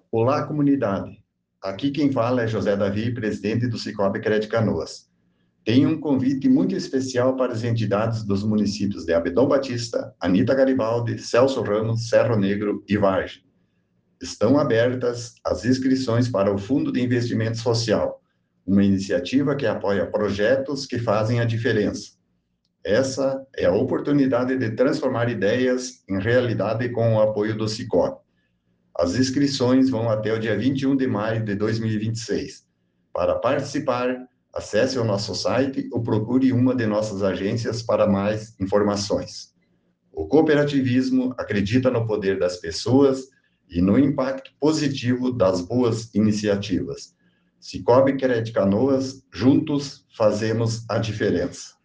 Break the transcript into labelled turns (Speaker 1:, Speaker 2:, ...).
Speaker 1: Olá, comunidade. Aqui quem fala é José Davi, presidente do Sicoob Crédito Canoas. Tenho um convite muito especial para as entidades dos municípios de Abdon Batista, Anita Garibaldi, Celso Ramos, Cerro Negro e Vargem. Estão abertas as inscrições para o Fundo de Investimento Social, uma iniciativa que apoia projetos que fazem a diferença. Essa é a oportunidade de transformar ideias em realidade com o apoio do Sicoob. As inscrições vão até o dia 21 de maio de 2026. Para participar, acesse o nosso site ou procure uma de nossas agências para mais informações. O cooperativismo acredita no poder das pessoas e no impacto positivo das boas iniciativas. Sicoob Crédito Canoas, juntos fazemos a diferença.